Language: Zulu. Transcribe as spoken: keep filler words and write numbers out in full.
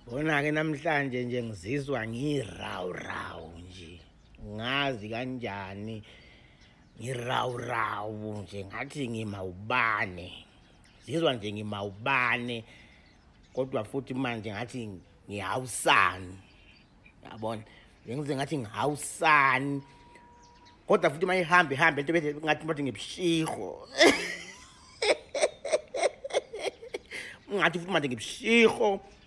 Bona ke namhlanje nje ngizizwa ngirawu rawu nje. Ngazi kanjani ngirawu rawu nje ngathi ngimawubane. Ngizizwa nje ngimawubane kodwa futhi manje ngathi ngiyawusani. Yabona? Ngize ngathi ngihawusani. Kodwa futhi mayihambe ihambe into bese ngathi bathi ngibushiho. Ngathi futhi manje ngibushiho.